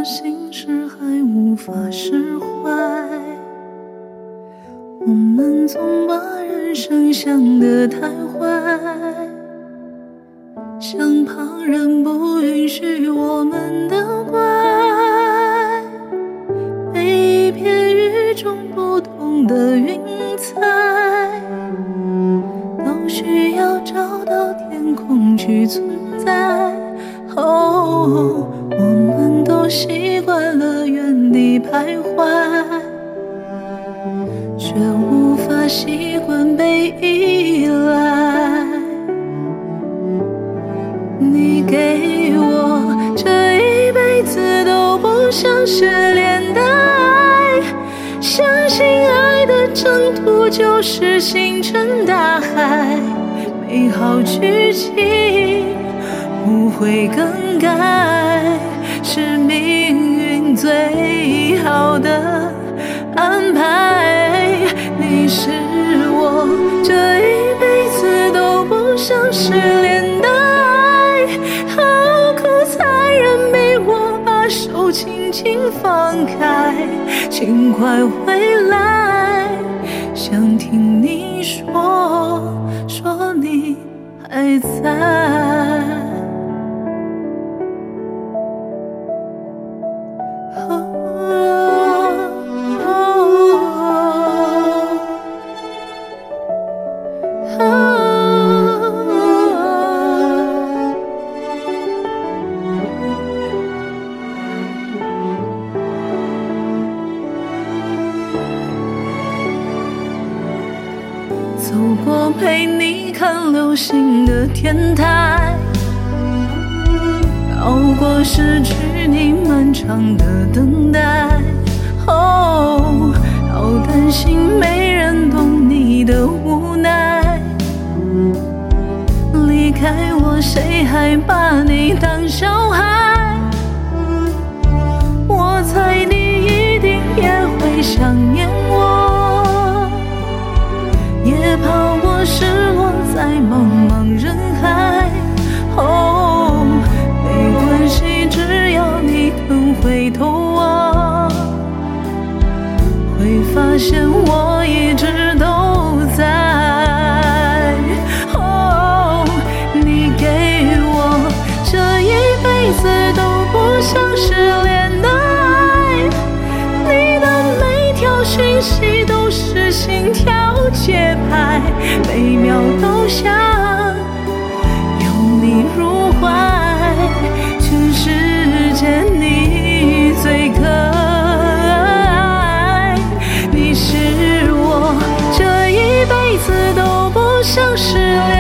心事还无法释怀，我们总把人生想得太坏，像旁人不允许我们的怪，每一片与众不同的云彩，都需要找到天空去存在。哦，我们都习惯了原地徘徊，却无法习惯被依赖。你给我这一辈子都不想失联的爱，相信爱的征途就是星辰大海，美好剧情不会更改，是命运最好的安排。你是我这一辈子都不想失联的爱，好苦残忍逼我把手轻轻放开，请快回来，想听你说你还在。走过陪你看流星的天台，熬过失去你漫长的等待。哦，好担心没人懂你的无奈，离开我谁还把你当小孩？我猜你一定也会想念我，也怕我失落在茫茫人海。哦，没关系，只要你肯回头望，会发现我一直都在。哦，你给我这一辈子都不想失联的爱，你的每条讯息都是心跳节拍，每秒都想有你入怀，全世界你最可爱。你是我这一辈子都不想失联